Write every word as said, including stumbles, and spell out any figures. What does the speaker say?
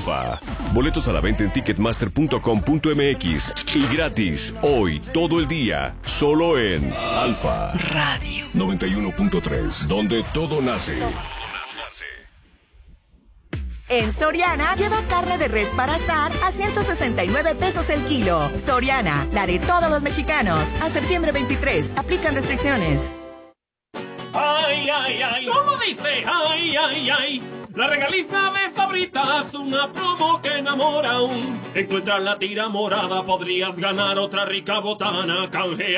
Alfa. Boletos a la venta en ticketmaster punto com punto m x y gratis hoy, todo el día, solo en Alfa Radio noventa y uno punto tres, donde todo nace. En Soriana, lleva carne de res para asar a ciento sesenta y nueve pesos el kilo. Soriana, la de todos los mexicanos. A septiembre veintitrés, aplican restricciones. Ay, ay, ay, ¿cómo dice? Ay, ay, ay. La regaliza de Sabritas, una promo que enamora aún. Encuentras la tira morada, podrías ganar otra rica botana. Canjea